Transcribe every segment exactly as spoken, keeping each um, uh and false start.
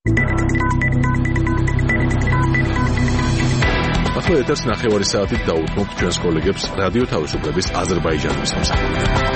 ახლა ეთერს ნახევარი საათით დაუთმობთ ჩვენს კოლეგებს რადიო თავისუფლების აზერბაიჯანის სამსახურიდან.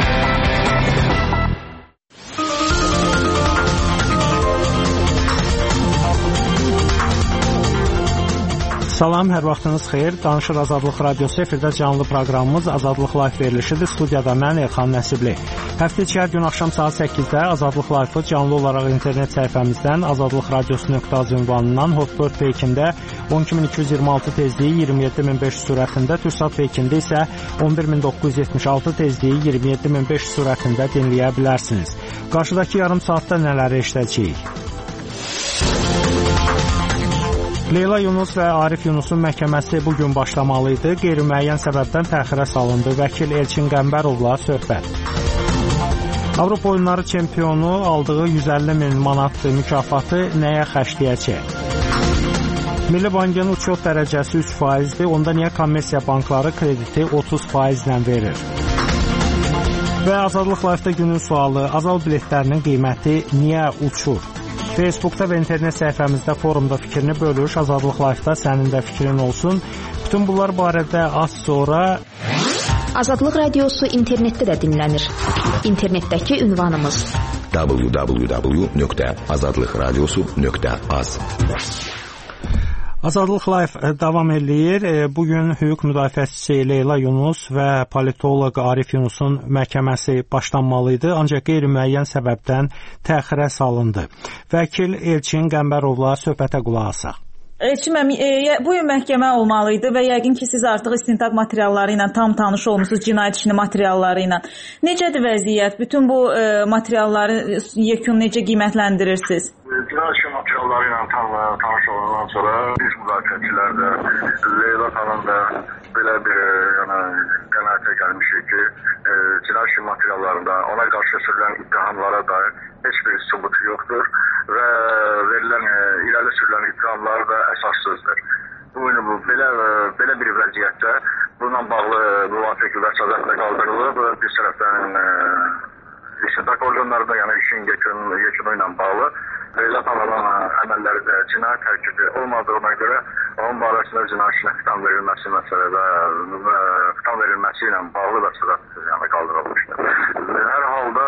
Salam, hər vaxtınız xeyir. Danışır Azadlıq Radiosu efirdə canlı proqramımız Azadlıq Live verilişidir. Studiyada mən Elxan Nəsibli. Həftə içi hər gün axşam saat səkkizdə Azadlıq Live-ı canlı olaraq internet səhifəmizdən azadlıq radiosu nöqtə az ünvanından Hotbird peykində on iki min iki yüz iyirmi altı tezliyi iyirmi yeddi min beş yüz sürətində, Türksat peykində isə on bir min doqquz yüz yetmiş altı tezliyi iyirmi yeddi min beş yüz sürətində dinləyə bilərsiniz. Qarşıdakı yarım saatda nələri eşidəcəyik? Leyla Yunus və Arif Yunusun məhkəməsi bugün başlamalı idi. Qeyri-müəyyən səbəbdən təxirə salındı. Vəkil Elçin Qəmbərovla söhbət. Avropa oyunları çempionu aldığı yüz əlli min manat mükafatı nəyə xərcləyəcək? Milli Bankın uçuş dərəcəsi üç faizdir. Onda niyə kommersiya bankları krediti otuz faizlə verir? Və Azadlıq Live-da günün sualı: Azal biletlərinin qiyməti niyə uçur? Facebookda və internet səhifəmizdə forumda fikrini bölüş, Azadlıq Live-da sənin də fikrin olsun. Bütün bunlar barədə az sonra... Azadlıq Radiosu internetdə də dinlənir. İnternetdəki ünvanımız w w w nöqtə azadlıq radiosu nöqtə az. Azadlıq Live davam eləyir. Bugün hüquq müdafiəçisi Leyla Yunus və politoloq Arif Yunusun məhkəməsi başlanmalı idi, ancaq qeyri-müəyyən səbəbdən təxirə salındı. Vəkil Elçin Qəmbərovla söhbətə qulaq asaq. Elçin müəllim, e, bugün məhkəmə olmalı idi və yəqin ki, siz artıq istintaq materialları ilə tam tanış olmusunuz, cinayət işinin materialları ilə. Necədir vəziyyət? Bütün bu e, materialları yekun necə qiymətləndirirsiniz? Cinayət işi materialları ilə tam tanış olandan sonra biz müdafiəçilər də, Leyla xanım da belə bir yəni, qənaətə gəlmişik ki, e, cinayət işi materiallarında ona qarşı sürülən ittihamlara dair heç bir sübut yoxdur və verilən, e, irəli sürülən ittihamlar da əsassızdır. Bu, bu belə, belə bir vəziyyətdə bununla bağlı müvafiq vəsatətlə qaldırılıb, bir tərəfdən e, istintaq orqanları da yəni işin yekun, yekunu ilə bağlı Leyla xanımın əməlləri də cinayət tərkibi olmadığına görə onun barəsində cinayət işinə xitam verilməsi məsələdə və xitam verilməsi ilə bağlı vəsatət yəni qaldırılmışdır. Hər halda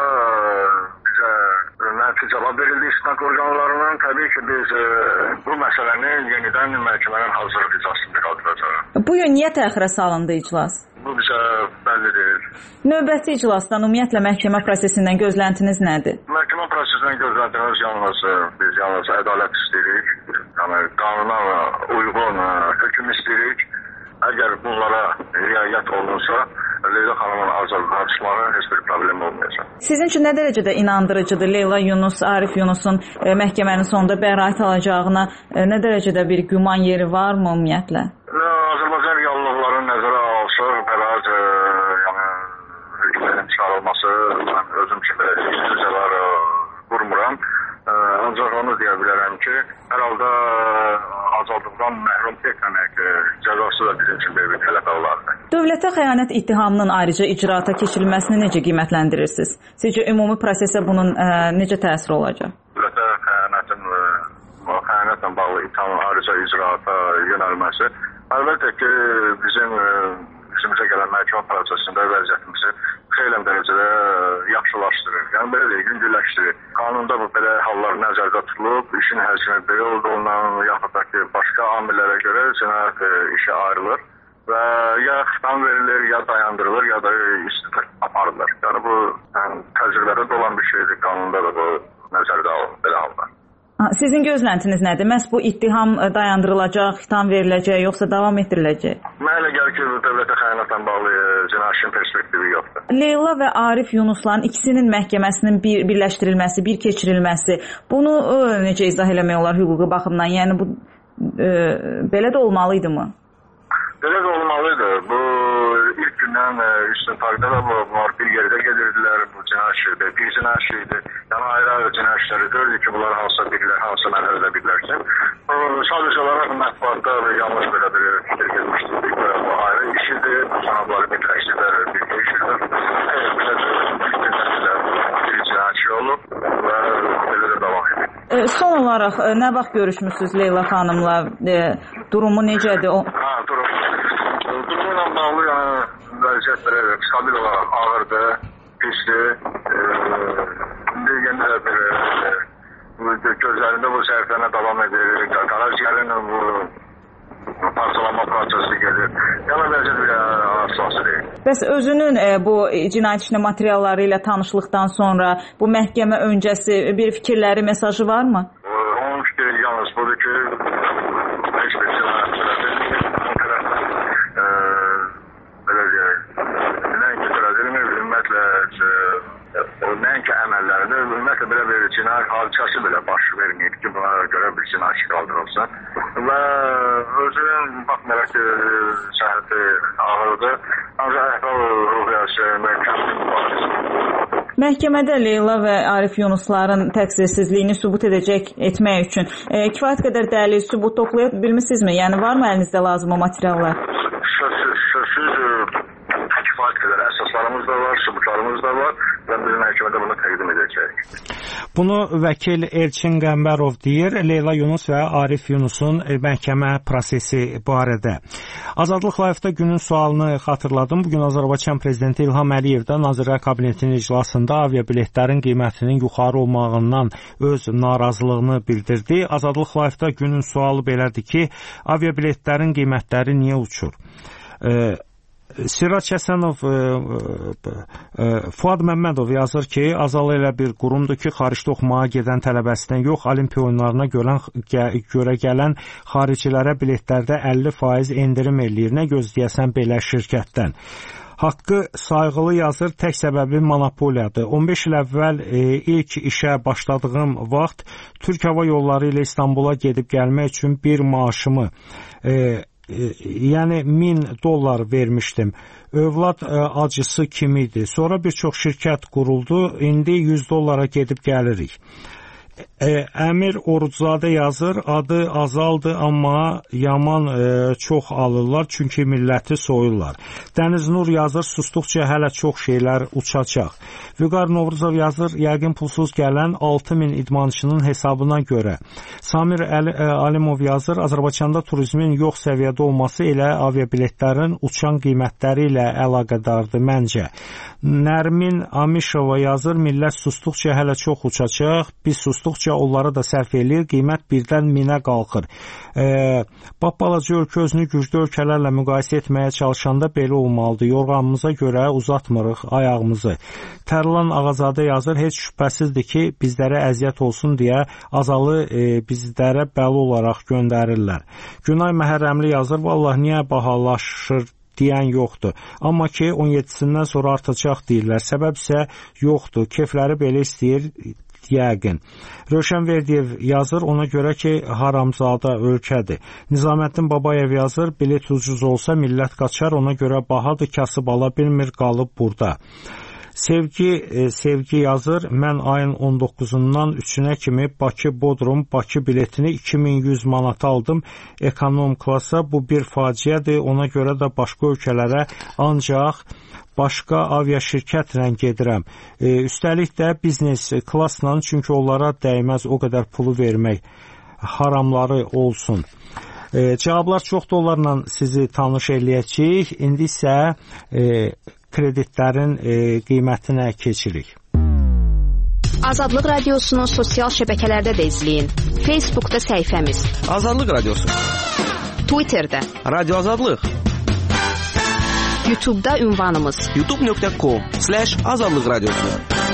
bizə mənfi cavab verildi istintaq orqanlarının. Təbii ki, biz e, bu məsələni yenidən məhkəmənin hazırlıq iclasında qaldıracağıq. Bugün niyə təxirə salındı iclas? Bu bizə bəllidir. Növbəti iclasdan ümumiyyətlə məhkəmə prosesindən gözləntiniz nədir? Məhkəmə prosesindən gözləntimiz yalnız biz yalnız ədalət istəyirik. Yəni qanuna uyğun hökm istəyirik. Əgər bunlara riayət olunsa, Leyla xanımın azadlığa çıxmağı heç bir problem olmayacaq. Sizin üçün nə dərəcədə inandırıcıdır Leyla Yunus, Arif Yunusun e, məhkəmənin sonunda bəraət alacağına e, nə dərəcədə bir güman yeri varmı ümumiyyətlə? Azərbaycan reallıqlarını nəzərə alsa, bəraət e, yəni hökmlərin çıxarılması, mən özüm kimi belə istizələr e, qurmuram. E, ancaq onu deyə bilərəm ki, hər halda azadlıqdan məhrum etməmək e, cəzası da bizim üçün bir tələb olardı. Dövlətə xəyanət ittihamının ayrıca icraata keçirilməsini necə qiymətləndirirsiniz? Sizcə ümumi prosesə bunun ə, necə təsir olacaq? Dövlətə xəyanətin, ə, xəyanətlə bağlı ittihamın ayrıca icraata yönəlməsi əlbəttə ki, bizim ə, üstümüzə gələn məhkəmə prosesində vəziyyətimizi xeyli dərəcədə yaxşılaşdırır. Yəni belə deyək, yüngülləşdirir. Qanunda bu belə hallar nəzərdə tutulub, işin həcmi belə olduğundan yaxud da ki, başqa amillərə görə cinayət işi ayrılır və ya xitam verilir, ya dayandırılır, ya da istintaq aparılır. Yəni bu yəni, təcrübədə də olan bir şeydir. Qanunda da bu nəzərdə alınır belə hallar. Sizin gözləntiniz nədir? Məhz bu ittiham dayandırılacaq, xitam veriləcək, yoxsa davam etdiriləcək? Mənə elə gəlir ki, dövlətə xəyanətlə bağlı cinayət işinin perspektivi yoxdur. Leyla və Arif Yunusların ikisinin məhkəməsinin bir birləşdirilməsi, bir keçirilməsi, bunu ə, necə izah eləmək olar hüquqi baxımdan? Yəni bu ə, belə də olmalı idi mı? Belə də olmalıdır. Bu ilk gündən istintaqda da bunlar bir yerdə gedirdilər. Bu cinayət işidir, bir cinayət işidir. Yəni ayrı-ayrı cinayət işləri deyildi ki, bunlar hansısa birlər, hansısa mərhələdə birlərsin. Sadəcə olaraq mətbuatda yanlış belə bir fikir gelmişdir. Bu ayrı işidir, sanatları birləşdirilər, birgə işidir. Əgər belə bir cinayət işi olub və belə də davam edir. son olaraq nə vaxt görüşmüsünüz Leyla xanımla? E, durumu necədir? O... Ha, durum. Durumla bağlı yəni vəziyyət belə stabil olaraq ağırdır, pisdir. E, Deyəndə də belə gözlərində bu səhifələ davam edir. Qaraciyərin bu parçalanma prosesi gedir. Yəni vəziyyət belə əsası deyil. Bəs özünün e, bu cinayət işinin materialları ilə tanışlıqdan sonra bu məhkəmə öncəsi bir fikirləri, mesajı varmı? Onun fikri yalnız budur ki, heç bir cinayətçilərdir. Belə deyək, nəinki törədilmir, ümumiyyətlə nəinki əməllərində, ümumiyyətlə belə bir cinayət hadisəsi belə baş verməyib ki, buna görə bir cinayət qaldırılsın. Və özünün baxmayaraq ki, səhəti ağırdır, ancaq əhval-ruhiyyəsi məhkəmənin mübarizəsidir. Məhkəmədə Leyla və Arif Yunusların təqsirsizliyini sübut edəcək etmək üçün e, kifayət qədər dəlil, sübut toplaya bilmisinizmi? Yəni varmı əlinizdə lazımı materiallar? Sözsüz, sözsüz kifayət qədər əsaslarımız da var, sübutlarımız da var və biz məhkəmədə bunu təqdim edəcəyik. Bunu vəkil Elçin Qəmbərov deyir, Leyla Yunus və Arif Yunusun məhkəmə prosesi barədə. Azadlıq Live-da günün sualını xatırladım. Bugün Azərbaycan Prezidenti İlham Əliyev də Nazirlər Kabinetinin iclasında aviabiletlərin qiymətinin yuxarı olmağından öz narazılığını bildirdi. Azadlıq Live-da günün sualı belədir ki, aviabiletlərin qiymətləri niyə uçur? Ee, Sirac Həsənov, e, e, Fuad Məmmədov yazır ki, Azal elə bir qurumdur ki, xaricdə oxumağa gedən tələbəsindən yox, Olimpiya oyunlarına görən, gə, görə gələn xaricilərə biletlərdə əlli faiz endirim eləyir. Nə gözləyəsən belə şirkətdən? Haqqı Sayğılı yazır, tək səbəbi monopoliyadır. on beş il əvvəl e, ilk işə başladığım vaxt Türk Hava Yolları ilə İstanbula gedib gəlmək üçün bir maaşımı e, yəni min dollar vermişdim. Övlad acısı kimi idi. Sonra bir çox şirkət quruldu. İndi yüz dollara gedib gəlirik. Əmir Oruczadə yazır, adı Azaldır, amma yaman e, çox alırlar, çünki milləti soyurlar. Dəniz Nur yazır, susduqca hələ çox şeylər uçacaq. Vüqar Novruzov yazır, yəqin pulsuz gələn altı min idmançının hesabına görə. Samir Əli, e, Alimov yazır, Azərbaycanda turizmin yox səviyyədə olması elə aviabiletlərin uçan qiymətləri ilə əlaqədardır məncə. Nərmin Amişova yazır, millət susduqca hələ çox uçacaq, biz susduqca onları da sərf eləyir, qiymət birdən minə qalxır. E, Balaca ölkə özünü güclü ölkələrlə müqayisə etməyə çalışanda belə olmalıdır. Yorğanımıza görə uzatmırıq ayağımızı. Tərlan Ağazadə yazır, heç şübhəsizdir ki, bizlərə əziyyət olsun deyə Azalı e, bizlərə bəli olaraq göndərirlər. Günay Məhərrəmli yazır, vallahi niyə bahalaşır deyən yoxdur. Amma ki, on yeddisindən sonra artacaq deyirlər. Səbəb isə yoxdur. Kefləri belə istəyir yəqin. Rövşən Verdiyev yazır, ona görə ki, haramzada ölkədir. Nizaməddin Babayev yazır, bilet ucuz olsa millət qaçar, ona görə bahadır, kasıb ala bilmir, qalıb burada. Sevgi e, Sevgi yazır, mən ayın on doqquzundan üçünə kimi Bakı-Bodrum Bakı biletini iki min yüz manata aldım. Ekonom klasa bu bir faciədir, ona görə də başqa ölkələrə ancaq başqa aviaşirkətlə gedirəm. E, üstəlik də biznes klassla, çünki onlara dəyməz o qədər pulu vermək, haramları olsun. E, cavablar çoxdur, onlarla sizi tanış eləyəcəyik. İndi isə e, kreditlərin e, qiymətinə keçirik. Azadlıq Radiosunu sosial şəbəkələrdə də izləyin. Facebookda səhifəmiz Azadlıq Radiosu, Twitterdə Radio Azadlıq, YouTube'da ünvanımız youtube nöqtə com slash azadlıq radiosu.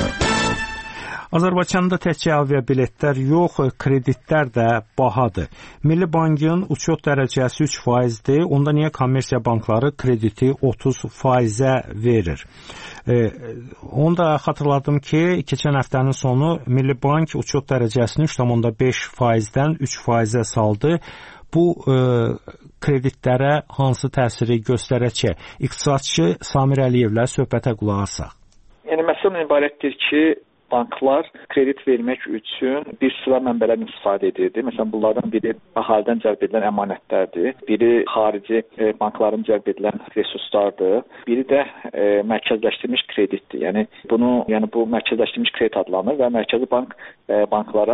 Azərbaycanda təkcə aviabiletlər yox, kreditlər də bahadır. Milli Bankın uçot dərəcəsi üç faizdir. Onda niyə kommersiya bankları krediti otuz faizə verir? E, onu da xatırladım ki, keçən həftənin sonu Milli Bank uçot dərəcəsini üç tam beş faizdən üç faizə saldı. Bu e, kreditlərə hansı təsiri göstərəcək? İqtisadçı Samir Əliyevlə söhbətə qulaq asaq. Yəni məsələn ibarətdir ki, banklar kredit vermək üçün bir sıra mənbələrdən istifadə edirdi. Məsələn, bunlardan biri əhalidən cəlb edilən əmanətlərdir. Biri xarici e, bankların cəlb edilən resurslardır. Biri də e, mərkəzləşdirilmiş kreditdir. Yəni bunu, yəni bu mərkəzləşdirilmiş kredit adlanır və Mərkəzi Bank e, banklara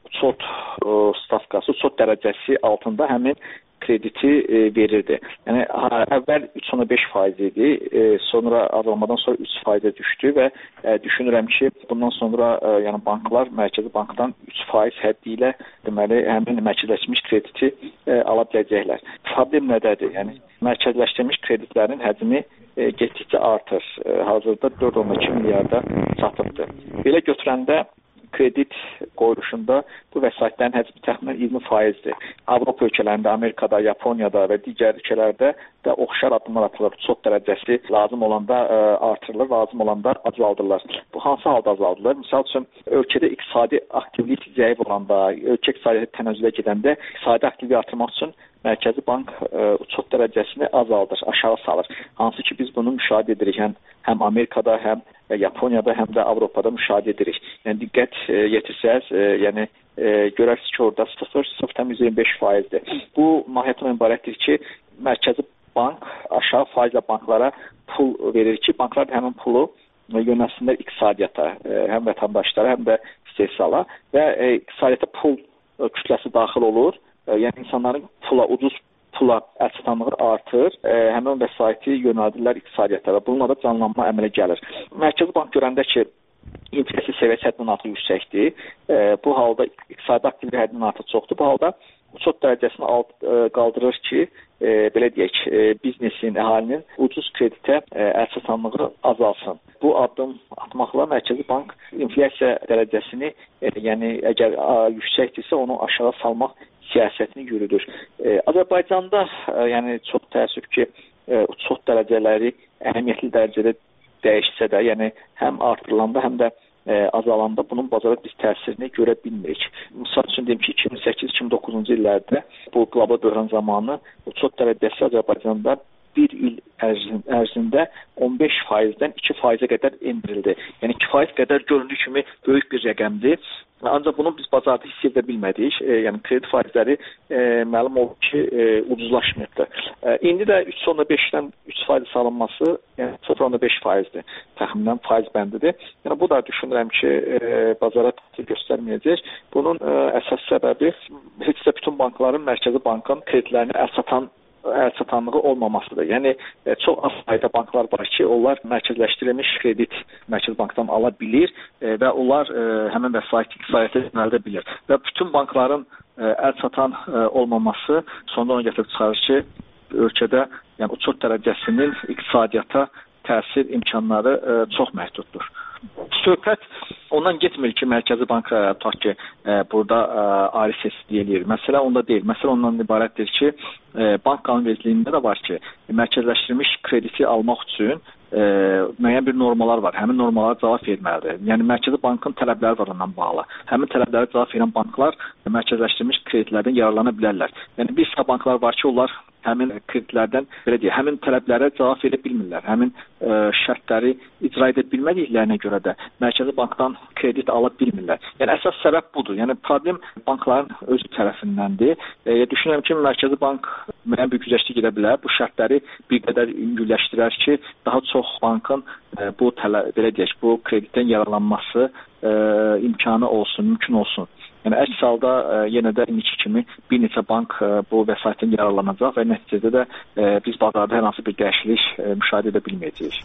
uçot stavkası, uçot dərəcəsi altında həmin krediti e, verirdi. Yəni əvvəl üç nöqtə beş faiz idi, e, sonra azalmadan sonra üç faizə düşdü və e, düşünürəm ki, bundan sonra e, yəni banklar Mərkəzi Bankdan üç faiz həddi ilə deməli həmin mərkəzləşmiş krediti e, ala biləcəklər. Problem nədədir? Yəni mərkəzləşdirilmiş kreditlərin həcmi e, getdikcə artır. E, hazırda dörd nöqtə iki milyarda çatıbdır. Belə götürəndə kredit qoyuluşunda bu vəsaitlərin həcmi təxminən iyirmi faizdir. Avropa ölkələrində, Amerikada, Yaponiyada və digər ölkələrdə də oxşar addımlar atılır. Uçot dərəcəsi lazım olanda ə, artırılır, lazım olanda azaldırlar. Bu hansı halda azaldırlar? Misal üçün, ölkədə iqtisadi aktivlik zəif olanda, ölkə iqtisadi tənəzzülə gedəndə iqtisadi aktivliyi artırmaq üçün Mərkəzi Bank ə, uçot dərəcəsini azaldır, aşağı salır. Hansı ki, biz bunu müşahidə edirik həm, həm Amerikada, həm Yaponiyada, həm də Avropada müşahidə edirik. Yəni diqqət e, yetirsəz, e, yəni e, görərsiniz ki, orada sıfır nöqtə iyirmi beş faizdir. Bu mahiyyətlə ibarətdir ki, Mərkəzi Bank aşağı faizlə banklara pul verir ki, banklar həmin pulu yönəlsinlər iqtisadiyyata, e, həm vətəndaşlara, həm də istehsala və e, iqtisadiyyata pul e, kütləsi daxil olur. E, yəni insanların pula, ucuz pula əlçatanlığı artır, e, həmin vəsaiti yönəldirlər iqtisadiyyata və bununla da canlanma əmələ gəlir. Mərkəzi Bank görəndə ki, inflyasiya səviyyəsi həddindən artıq yüksəkdir, e, bu halda iqtisadi aktivlik həddindən artıq çoxdur, bu halda uçot dərəcəsini alt, e, qaldırır ki, e, belə deyək, e, biznesin, əhalinin ucuz kreditə e, əlçatanlığı azalsın. Bu addım atmaqla Mərkəzi Bank inflyasiya dərəcəsini, e, yəni əgər a, yüksəkdirsə onu aşağı salmaq siyasətini yürüdür. E, Azərbaycanda e, yəni çox təəssüf ki, e, uçot dərəcələri əhəmiyyətli dərəcədə dəyişsə də, yəni həm artırılanda, həm də e, azalanda bunun bazara biz təsirini görə bilmirik. Misal üçün deyim ki, iki min səkkiz iki min doqquzuncu illərdə bu qlobal böhran zamanı uçot dərəcəsi Azərbaycanda bir il ərzində on beş faizdən iki faizə qədər endirildi. Yəni iki faiz qədər göründüyü kimi böyük bir rəqəmdir. Ancaq bunu biz bazarda hiss edə bilmədik. E, yəni kredit faizləri e, məlum oldu ki, e, ucuzlaşmırdı. E, indi də üç nöqtə beşdən üç faiz salınması, yəni sıfır nöqtə beş faizdir. Təxminən faiz bəndidir. Yəni bu da düşünürəm ki, e, bazara təsir göstərməyəcək. Bunun e, əsas səbəbi heç də bütün bankların Mərkəzi Bankın kreditlərini əlçatan əlçatanlığı olmamasıdır. Yəni e, çox az sayda banklar var ki, onlar mərkəzləşdirilmiş kredit Mərkəzi Bankdan ala bilir e, və onlar e, həmin vəsaiti iqtisadiyyata yönəldə bilir. Və bütün bankların e, əlçatan e, olmaması sonunda onu gətirib çıxarır ki, ölkədə yəni uçot dərəcəsinin iqtisadiyyata təsir imkanları e, çox məhduddur. Söhbət ondan getmir ki, Mərkəzi Bank tutaq ki, e, burada e, ayrı sesli eləyir. Məsələ onda deyil. Məsələ ondan ibarətdir ki, e, bank qanunvericiliyində də var ki, mərkəzləşdirilmiş krediti almaq üçün e, müəyyən bir normalar var. Həmin normalara cavab verməlidir. Yəni Mərkəzi Bankın tələbləri var ondan bağlı. Həmin tələblərə cavab verən banklar mərkəzləşdirilmiş kreditlərdən yararlana bilərlər. Yəni bir sıra banklar var ki, onlar həmin kreditlərdən belə deyək, həmin tələblərə cavab verə bilmirlər. Həmin ə, şərtləri icra edə bilmədiklərinə görə də Mərkəzi Bankdan kredit ala bilmirlər. Yəni əsas səbəb budur. Yəni problem bankların özü tərəfindəndir. E, düşünürəm ki, Mərkəzi Bank müəyyən bir güzəştlik edə bilər. Bu şərtləri bir qədər yüngülləşdirər ki, daha çox bankın e, bu tələ, belə deyək, bu kreditdən yararlanması e, imkanı olsun, mümkün olsun. Yəni əks halda e, yenə də indiki kimi bir neçə bank e, bu vəsaitdən yararlanacaq və nəticədə də e, biz bazarda hər hansı bir dəyişiklik e, müşahidə edə bilməyəcəyik.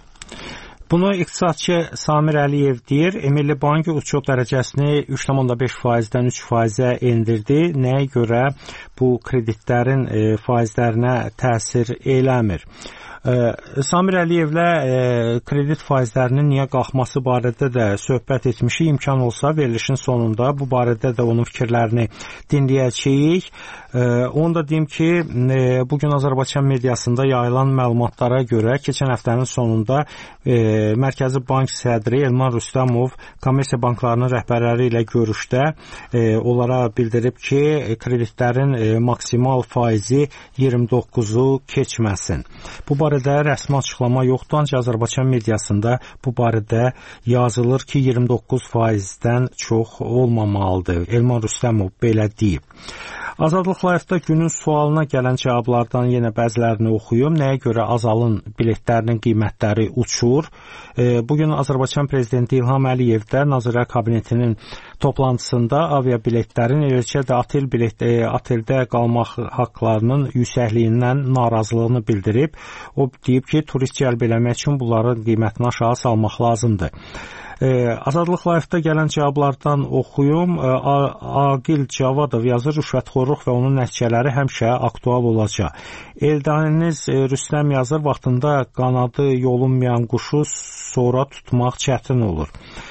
Bunu iqtisadçı Samir Əliyev deyir. Milli Bank uçot dərəcəsini üç nöqtə beş faizdən üç faizə endirdi. Nəyə görə bu kreditlərin e, faizlərinə təsir eləmir? E, Samir Əliyevlə e, kredit faizlərinin niyə qalxması barədə də söhbət etmişik. İmkan olsa verilişin sonunda bu barədə də onun fikirlərini dinləyəcəyik. E, onu da deyim ki, e, bugün Azərbaycan mediasında yayılan məlumatlara görə keçən həftənin sonunda e, Mərkəzi Bank sədri Elman Rüstəmov kommersiya banklarının rəhbərləri ilə görüşdə e, onlara bildirib ki, kreditlərin e, maksimal faizi iyirmi doqquzu keçməsin. Bu barədə rəsmi açıqlama yoxdur, ancaq Azərbaycan mediasında bu barədə yazılır ki, iyirmi doqquz faizdən çox olmamalıdır. Elman Rüstəmov belə deyib. Azadlıq Live-da günün sualına gələn cavablardan yenə bəzilərini oxuyum. Nəyə görə Azalın biletlərinin qiymətləri uçur? Bugün Azərbaycan Prezidenti İlham Əliyev də Nazirlər Kabinetinin toplantısında aviabiletlərin, eləcə də otel bilet, oteldə qalmaq haqqlarının yüksəkliyindən narazılığını bildirib. O deyib ki, turist cəlb eləmək üçün bunların qiymətini aşağı salmaq lazımdır. Azadlıq Live-da gələn cavablardan oxuyum. Aqil Cavadov yazır, rüşvətxorluq və onun nəticələri həmişə aktual olacaq. Eldaniz Rüstəm yazır, vaxtında qanadı yolunmayan quşu sonra tutmaq çətin olur.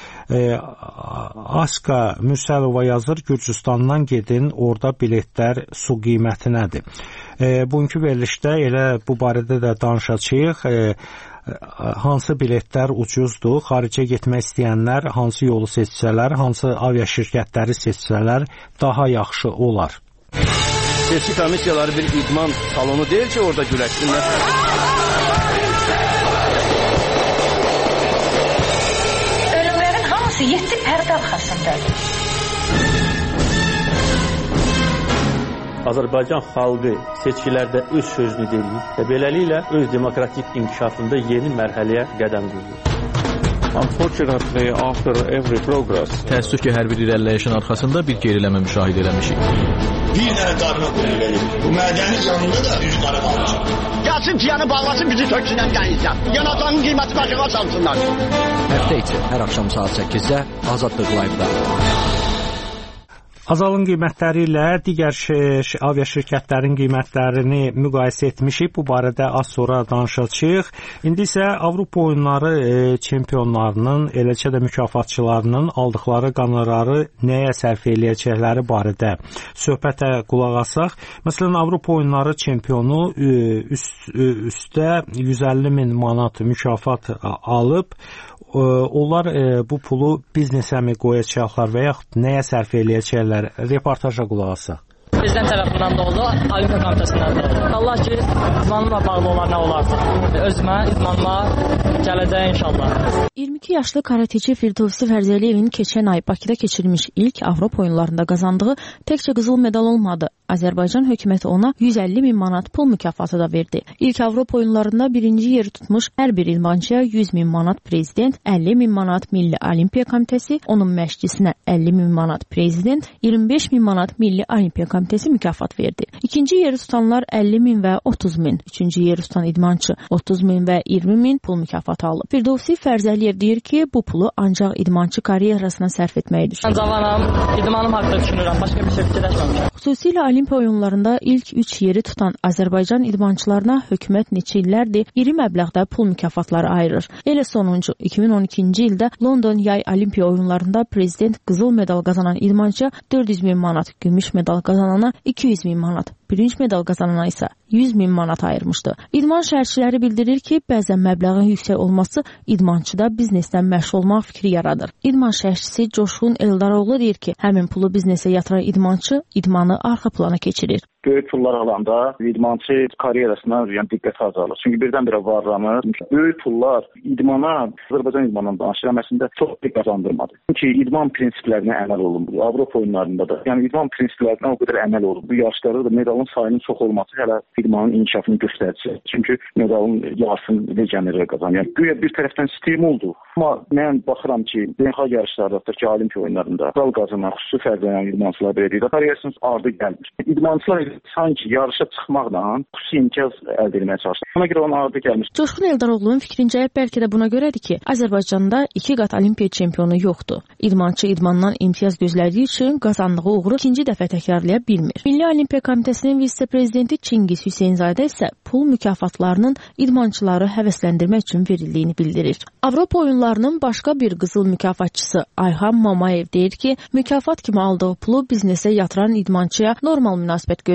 Aska Müsəlova yazır, Gürcüstandan gedin, orada biletlər su qiymətinədir. Bugünkü verilişdə elə bu barədə də danışacağıq. Hansı biletlər ucuzdur, xaricə getmək istəyənlər hansı yolu seçsələr, hansı aviaşirkətləri seçsələr daha yaxşı olar. Seçki komissiyaları bir idman salonu deyil ki, orada güləşsinlər. Ölümlərin hamısı yeddi pərdə arxasındadır. Azərbaycan xalqı seçkilərdə öz sözünü deyir və beləliklə öz demokratik inkişafında yeni mərhələyə qədəm qoyur. Unfortunately, after every progress, təəssüf ki, hər bir irəliləyişin arxasında bir geriləmə müşahidə eləmişik. Bir dənə qarına qoyulayım. Bu mədənin yanında da üç qarı qalacaq. Gəlsin piyanı bağlasın, bizi töksünən gələcək. Yanatanın qiyməti başına salsınlar. Həftə içi hər axşam saat səkkizdə Azadlıq Live-da. Azalın qiymətləri ilə digər aviaşirkətlərin qiymətlərini müqayisə etmişik. Bu barədə az sonra danışacağıq. İndi isə Avropa oyunları çempionlarının, eləcə də mükafatçılarının aldıqları qonorarı nəyə sərf eləyəcəkləri barədə söhbətə qulaq asaq. Məsələn, Avropa oyunları çempionu üst, üstə yüz əlli min manat mükafat alıb. Onlar bu pulu biznesə mi qoyacaqlar və yaxud nəyə sərf eləyəcəklər? Reportaja qulaq asaq. Prezident tərəfindən də oldu, Olimpiya Komitəsindən də oldu. Allah ki, idmanla bağlı olan nə olarsa, özümə, idmanla gələcək inşallah. iyirmi iki yaşlı karateci Firdovsi Fərzəliyevin keçən ay Bakıda keçirilmiş ilk Avropa oyunlarında qazandığı təkcə qızıl medal olmadı. Azərbaycan hökuməti ona yüz əlli min manat pul mükafatı da verdi. İlk Avropa oyunlarında birinci yeri tutmuş hər bir idmançıya yüz min manat prezident, əlli min manat Milli Olimpiya Komitəsi, onun məşqçisinə əlli min manat prezident, iyirmi beş min manat Milli Olimpiya Komitəsi mükafat verdi. İkinci yeri tutanlar əlli min və otuz min, üçüncü yeri tutan idmançı otuz min və iyirmi min pul mükafatı alıb. Firdovsi Fərzəliyev deyir ki, bu pulu ancaq idmançı karyerasına sərf etməyi düşünür. Cavanam, idmanım haqqında düşünürəm, başqa bir şey fikirləşməmişəm. Xüsusilə Olimpiya oyunlarında ilk üç yeri tutan Azərbaycan idmançılarına hökumət neçə illərdir iri məbləğdə pul mükafatları ayırır. Elə sonuncu iki min on ikinci ildə London Yay Olimpiya oyunlarında prezident qızıl medal qazanan idmançıya dörd yüz min manat, gümüş medal qazanana iki yüz min manat, bürünc medal qazanana isə yüz min manat ayırmışdı. İdman şərhçiləri bildirir ki, bəzən məbləğin yüksək olması idmançıda biznesdən məşğul olmaq fikri yaradır. İdman şərhçisi Coşqun Eldaroğlu deyir ki, həmin pulu biznesə yatıran idmançı idmanı arxa plana keçirir. Böyük pullar alanda idmançı karyerasına yəni diqqət azalır. Çünki birdən-birə varlanır. Böyük pullar idmana, Azərbaycan idmanından danışıram, əslində çox diqqət qazandırmadı. Çünki idman prinsiplərinə əməl olunur. Avropa oyunlarında da. Yəni idman prinsiplərinə o qədər əməl olunur. Bu yarışlarda da medalın sayının çox olması hələ idmanın inkişafını göstərəcək. Çünki medalın yarısını legionerlər qazanır. Yəni güya bir tərəfdən stimuldur. Amma mən baxıram ki, beynəlxalq yarışlarda ki, Olimpiya oyunlarında medal qazanan xüsusi fərqlənən idmançılar belə deyir. Karyerasının ardı gəlmir. İdmançılar sanki yarışa çıxmaqla xüsusi imtiyaz əldə etməyə çalışır. Ona görə onun ardı gəlmiş. Coşqun Eldaroğlu'nun fikrincə bəlkə də buna görədir ki, Azərbaycanda iki qat Olimpiya çempionu yoxdur. İdmançı idmandan imtiyaz gözlədiyi üçün qazandığı uğuru ikinci dəfə təkrarlaya bilmir. Milli Olimpiya Komitəsinin vitse-prezidenti Çingiz Hüseynzadə isə pul mükafatlarının idmançıları həvəsləndirmək üçün verildiyini bildirir. Avropa oyunlarının başqa bir qızıl mükafatçısı Ayhan Mamayev deyir ki, mükafat kimi aldığı pulu biznesə yatıran idmançıya normal münasibət göstərir.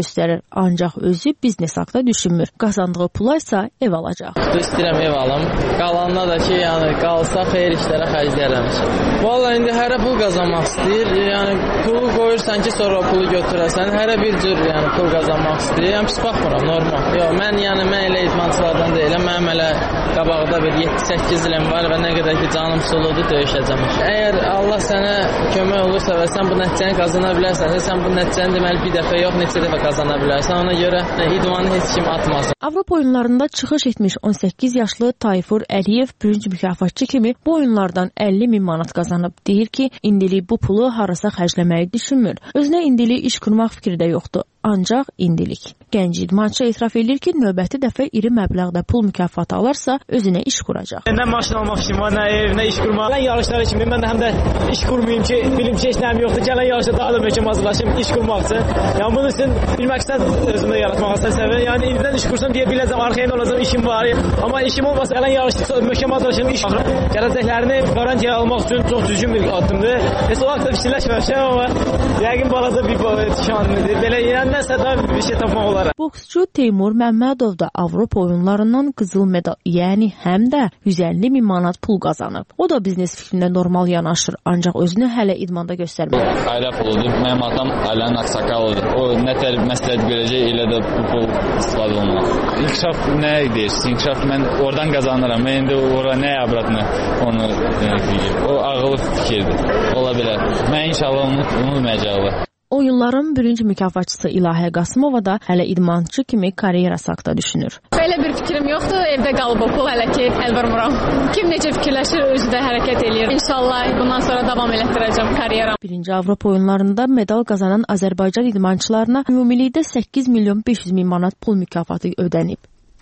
göstərir. Ancaq özü biznes haqda düşünmür. Qazandığı pula isə ev alacaq. İstəyirəm ev alım. Qalanına da ki, yəni qalsa xeyir işlərə xərcləyərəm. Vallahi indi hərə pul qazanmaq istəyir. Yəni pulu qoyursan ki, sonra pulu götürəsən. Hərə bir cür yəni pul qazanmaq istəyir. Yəni pis baxmıram, normal. Yox, mən yəni mən elə idmançılardan deyiləm. Mənim elə qabaqda bir yeddi səkkiz ilim var və nə qədər ki canım suludur döyüşəcəm. Əgər Allah sənə kömək olursa və sən bu nəticəni qazana bilərsənsə, sən bu nəticəni deməli bir dəfə yox, neçə dəfə qazana bilərsən. Ona görə idmanı heç kim atmasın. Avropa oyunlarında çıxış etmiş on səkkiz yaşlı Tayfur Əliyev bürünc mükafatçı kimi bu oyunlardan əlli min manat qazanıb. Deyir ki, indilik bu pulu harasa xərcləməyi düşünmür. Özünə indilik iş qurmaq fikri də yoxdur. Ancaq indilik. Gənc idmançı etiraf edir ki, növbəti dəfə iri məbləğdə pul mükafatı alarsa, özünə iş quracaq. Nə maşın almaq üçün var, nə ev, nə iş qurmaq. Gələn yarışlar kimi mən də həm də iş qurmayım ki, bilim ki, heç nəyim yoxdur. Gələn yarışda daha da möhkəm hazırlaşım, iş qurmaq üçün. Yəni bunun üçün bir məqsəd özümdə yaratmaq istəsəm. Yəni indidən iş kursam deyə biləcəm, arxaya nə olacaq, işim var. Amma işim olmasa gələn yarışda möhkəm hazırlaşım, iş quracaq. Gələcəklərini qarantiya almaq üçün çox düzgün bir addımdır. Heç o vaxtda fikirləşməmişəm, amma yəqin balaca bir şanlıdır. Belə yəni bir şey tapmaq olar. Boksçu Teymur Məmmədov da Avropa oyunlarından qızıl medal, yəni həm də yüz əlli min manat pul qazanıb. O da biznes fikrində normal yanaşır, ancaq özünü hələ idmanda göstərmir. Ailə puludur. Mənim atam ailənin ağsaqqalıdır. O nə tər məsləhət görəcək, elə də bu pul istifadə olunur. İnkişaf nə deyirsən? İnkişaf mən oradan qazanıram. Mən indi ora nə abratını onu deyir. O ağıllı fikirdir. Ola bilər. Mən inşallah onu unutmayacaqlar. Oyunların bürünc mükafatçısı İlahə Qasımova da hələ idmançı kimi karyerası haqda düşünür. Belə bir fikrim yoxdur, evdə qalıb o pul hələ ki əl vurmuram. Kim necə fikirləşir, özü də hərəkət eləyir. İnşallah bundan sonra davam elətdirəcəm karyeram. Birinci Avropa oyunlarında medal qazanan Azərbaycan idmançılarına ümumilikdə səkkiz milyon beş yüz min manat pul mükafatı ödənib.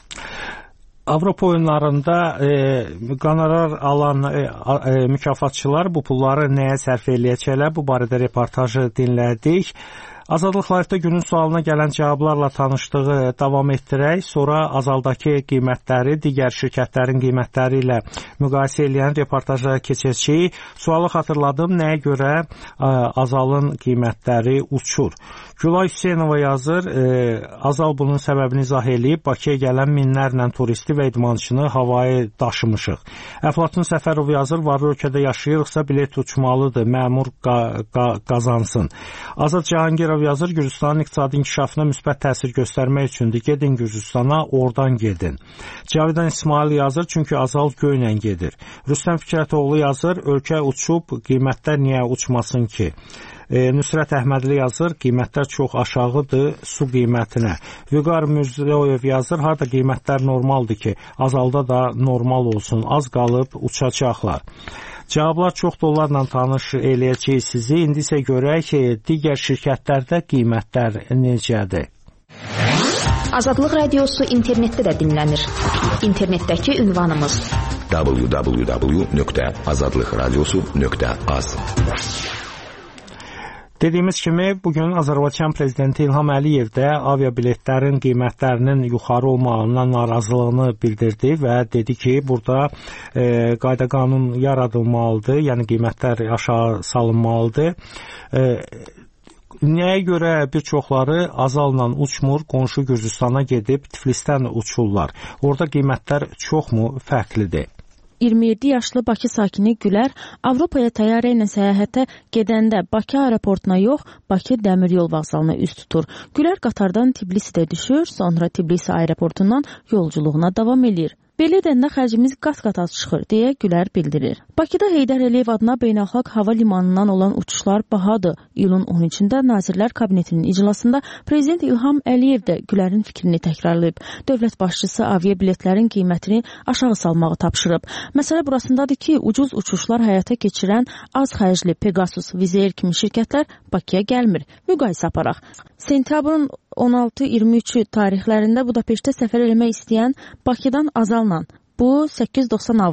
Avropa oyunlarında e, qonorar alan e, e, mükafatçılar bu pulları nəyə sərf eləyəcəklər? Bu barədə reportajı dinlədik. Azadlıq Live-da günün sualına gələn cavablarla tanışdığı davam etdirək. Sonra Azaldakı qiymətləri digər şirkətlərin qiymətləri ilə müqayisə edən reportaja keçəcəyik. Sualı xatırladım, nəyə görə ə, Azalın qiymətləri uçur? Gülay Hüseynova yazır, e, Azal bunun səbəbini izah eləyib, Bakıya gələn minlərlə turisti və idmançını havaya daşımışıq. Əflatun Səfərov yazır, var ölkədə yaşayırıqsa bilet uçmalıdır, məmur qa qa qazansın. Azad Cahangirov yazır, Gürcüstanın iqtisadi inkişafına müsbət təsir göstərmək üçündür. Gedin Gürcüstana, oradan gedin. Cavidan İsmail yazır, çünki Azal göylə gedir. Rüstəm Fikrətoğlu yazır, ölkə uçub, qiymətlər niyə uçmasın ki? E, Nüsrət Əhmədli yazır, qiymətlər çox aşağıdır su qiymətinə. Vüqar Mürzəyev yazır, harada qiymətlər normaldır ki, Azalda da normal olsun, az qalıb uçacaqlar. Cavablar çox dollarla tanış eləyəcək sizi. İndi isə görək ki, digər şirkətlərdə qiymətlər necədir? Azadlıq Radiosu internetdə də dinlənir. İnternetdəki ünvanımız w w w nöqtə azadlıq radiosu nöqtə az. Dediyimiz kimi, bugün Azərbaycan Prezidenti İlham Əliyev də aviabiletlərin qiymətlərinin yuxarı olmağından narazılığını bildirdi və dedi ki, burada e, qayda qanun yaradılmalıdır, yəni qiymətlər aşağı salınmalıdır. E, Nəyə görə bir çoxları Azalla uçmur, qonşu Gürcüstana gedib Tiflisdən uçurlar. Orada qiymətlər çoxmu fərqlidir? iyirmi yeddi yaşlı Bakı sakini Gülər Avropaya təyyarə ilə səyahətə gedəndə Bakı aeroportuna yox, Bakı dəmiryol vağzalına üz tutur. Gülər qatardan Tbilisidə düşür, sonra Tbilisi aeroportundan yolculuğuna davam edir. Belə edəndə xərcimiz qat-qat az çıxır, deyə Gülər bildirir. Bakıda Heydər Əliyev adına beynəlxalq hava limanından olan uçuşlar bahadır. İyulun on üçündə Nazirlər Kabinetinin iclasında Prezident İlham Əliyev də Gülərin fikrini təkrarlayıb. Dövlət başçısı aviabiletlərin qiymətini aşağı salmağı tapşırıb. Məsələ burasındadır ki, ucuz uçuşlar həyata keçirən az xərcli Pegasus, Wizz Air kimi şirkətlər Bakıya gəlmir. Müqayisə aparaq. Sentyabrın on altı iyirmi üçü tarixlərində Budapeştə səfər eləmək istəyən Bakıdan Azalla bu səkkiz yüz doxsan avroya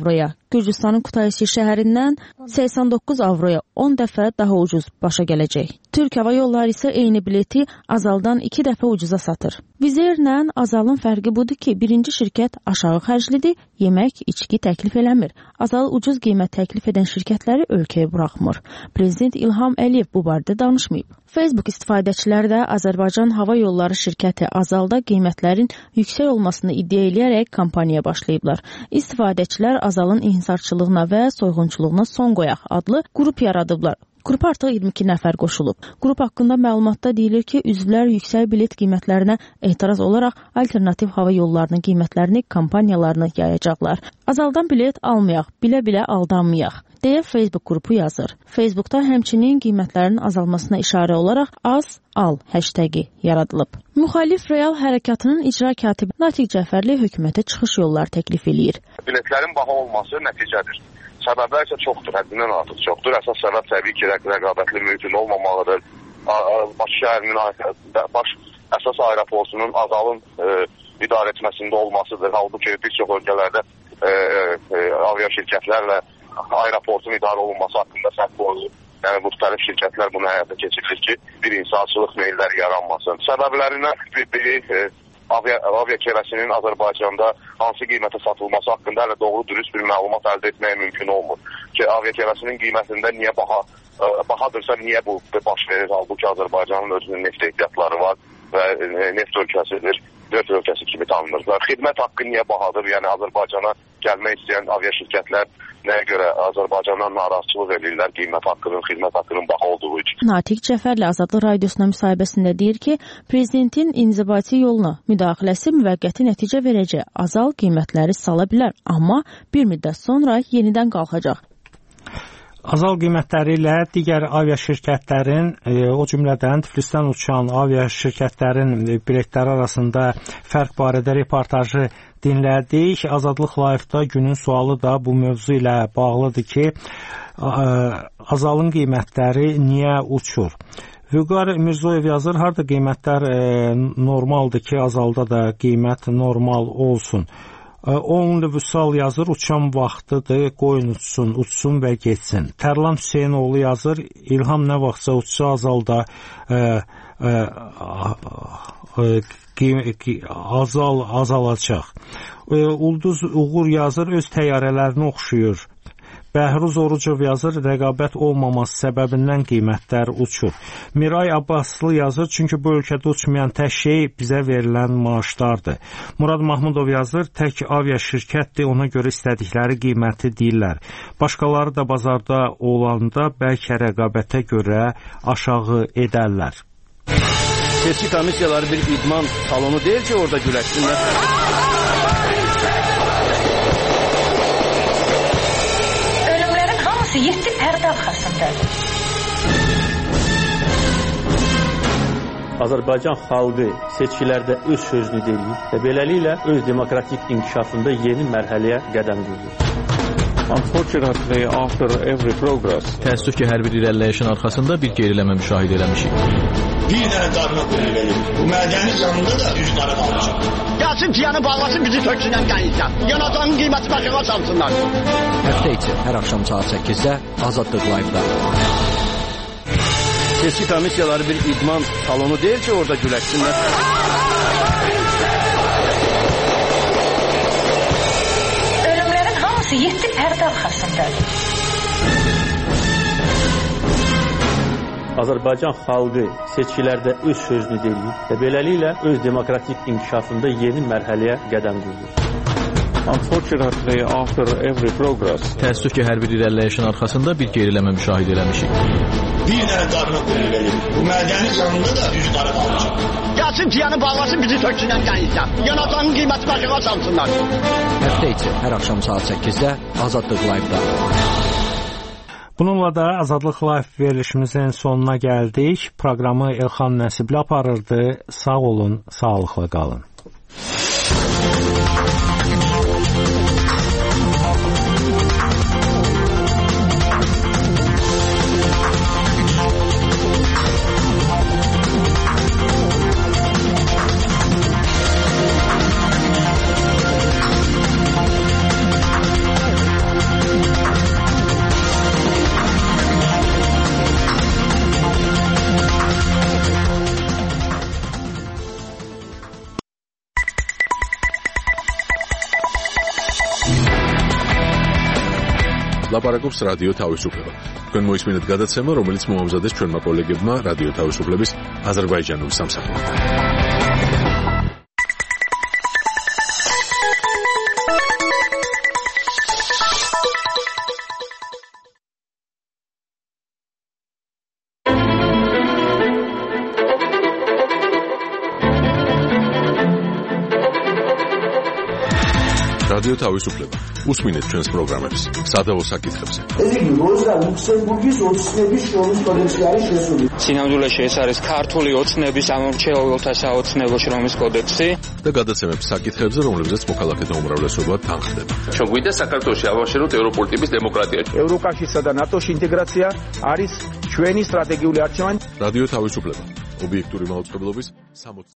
Gürcüstanın Kutaisi şəhərindən səksən doqquz avroya on dəfə daha ucuz başa gələcək. Türk Hava Yolları isə eyni bileti Azaldan iki dəfə ucuza satır. Wizz Airlə Azalın fərqi budur ki, birinci şirkət aşağı xərclidir, yemək, içki təklif eləmir. Azal ucuz qiymət təklif edən şirkətləri ölkəyə buraxmır. Prezident İlham Əliyev bu barədə danışmayıb. Facebook istifadəçiləri də Azərbaycan Hava Yolları şirkəti Azalda qiymətlərin yüksək olmasını iddia eləyərək kampaniyaya başlayıblar. İstifadəçilər Azalın inhisarçılığına və soyğunçuluğuna son qoyaq adlı qrup yaradıblar. Qrupa artıq iyirmi iki nəfər qoşulub. Qrup haqqında məlumatda deyilir ki, üzvlər yüksək bilet qiymətlərinə etiraz olaraq alternativ hava yollarının qiymətlərini kampaniyalarını yayacaqlar. Azaldan bilet almayaq, bilə-bilə aldanmayaq deyə Facebook qrupu yazır. Facebookda həmçinin qiymətlərin azalmasına işarə olaraq az al hashtagi yaradılıb. Müxalif Real Hərəkatının icra katibi Natiq Cəfərli hökumətə çıxış yolları təklif eləyir. Biletlərin baha olması nəticədir. Səbəblər isə çoxdur, həddindən artıq çoxdur. Əsas səbəb təbii ki, rəqabətli mühitin olmamalıdır. Bakı şəhərinin baş əsas aeroportunun Azalın e, idarə etməsində olmasıdır. Halbuki bir çox ölkələrdə e, e, avia şirkətlərlə aeroportun idarə olunması haqqında səhv qoyulur. Yəni, müxtəlif şirkətlər bunu həyata keçirir ki, bir insançılıq meylləri yaranmasın. Səbəblərindən biri e, Avia, avia kərəsinin Azərbaycanda hansı qiymətə satılması haqqında hələ doğru dürüst bir məlumat əldə etməyə mümkün olmur. Ki, avia kərəsinin qiymətində niyə baha, e, bahadırsa niyə bu baş verir? Halbuki Azərbaycanın özünün neft ehtiyatları var və e, neft ölkəsidir, neft ölkəsi kimi tanınır. Xidmət haqqı niyə bahadır? Yəni Azərbaycana gəlmək istəyən avia şirkətlər nəyə görə Azərbaycandan narazıçılıq edirlər qiymət haqqının, xidmət haqqının baha olduğu üçün. Natiq Cəfərli Azadlıq Radiosuna müsahibəsində deyir ki, prezidentin inzibati yoluna müdaxiləsi müvəqqəti nəticə verəcək. Azal qiymətləri sala bilər, amma bir müddət sonra yenidən qalxacaq. Azal qiymətləri ilə digər avia şirkətlərin, e, o cümlədən Tiflisdən uçan avia şirkətlərin biletləri arasında fərq barədə reportajı dinlədik. Azadlıq Live-da günün sualı da bu mövzu ilə bağlıdır ki, Azalın qiymətləri niyə uçur? Vüqar Mirzoyev yazır, harda qiymətlər e, normaldır ki, Azalda da qiymət normal olsun. Onlu Vüsal yazır, uçan vaxtıdır, qoyun uçsun, uçsun və getsin. Tərlan Hüseynoğlu yazır, İlham nə vaxtsa uçsa Azalda e, e, e, azal azalacaq. E, Ulduz Uğur yazır, öz təyyarələrini oxşuyur. Bəhruz Orucov yazır, rəqabət olmaması səbəbindən qiymətlər uçur. Miray Abbaslı yazır, çünki bu ölkədə uçmayan tək şey bizə verilən maaşlardır. Murad Mahmudov yazır, tək avia şirkətdir, ona görə istədikləri qiyməti deyirlər. Başqaları da bazarda olanda bəlkə rəqabətə görə aşağı edərlər. Seçki komissiyaları bir idman salonu deyil ki, orada güləşsinlər. yeddi pərdə arxasındadır. Azərbaycan xalqı seçkilərdə öz sözünü deyir və beləliklə öz demokratik inkişafında yeni mərhələyə qədəm qoyur. Unfortunately, after every progress, təəssüf ki, hər bir irəliləyişin arxasında bir geriləmə müşahidə eləmişik. Bir dənə darına qoyur verir. Bu mədənin yanında da üç darı qalacaq. Gəlsin piyanı bağlasın, bizi töksünən qəyilsən. Yanacağın qiyməti başına çalsınlar. Həftə içi hər axşam saat səkkizdə Azadlıq Live-da. Seçki komissiyaları bir idman salonu deyil ki, orada güləşsinlər. Ölümlərin hamısı yeddi pərdə arxasındadır. Azərbaycan xalqı seçkilərdə öz sözünü deyir və beləliklə öz demokratik inkişafında yeni mərhələyə qədəm qoyur. Unfortunately, after every progress, təəssüf ki, hər bir irəliləyişin arxasında bir geriləmə müşahidə eləmişik. Bir dənə darına qoyur verir. Bu mədənin yanında da üç darı qalacaq. Gəlsin piyanı bağlasın, bizi töksünən qəyilsən. Yanacağın qiyməti başına çalsınlar. Həftə içi hər axşam saat səkkizdə Azadlıq Live-da. Bununla da Azadlıq Live verilişimizin sonuna gəldik. Proqramı Elxan Nəsibli aparırdı. Sağ olun, sağlıqla qalın. ლაპარაკობს რადიო თავისუფლება. თქვენ მოისმინეთ გადაცემა, რომელიც მოამზადეს ჩვენმა კოლეგებმა რადიო თავისუფლების აზერბაიჯანული სამსახურიდან. რადიო თავისუფლება. უსმინეთ ჩვენს პროგრამებს სადავო საკითხებზე. ეს იგი როზა ლუქსემბურგის ოცნების შრომის კოდექსი არის შესული. სინამდვილეში ეს არის ქართული ოცნების ამორჩეულთა საოცნებო შრომის კოდექსი და გადაცემებს საკითხებზე, რომლებზეც მოქალაქეთა უმრავლესობა თანხდება. ჩვენ გვინდა საქართველოში ავაშენოთ ევროპული ტიპის დემოკრატია. ევროკავშირსა და ნატოში ინტეგრაცია არის ჩვენი სტრატეგიული არჩევანი. რადიო თავისუფლება. ობიექტური მაუწყებლობის სამოცდაათი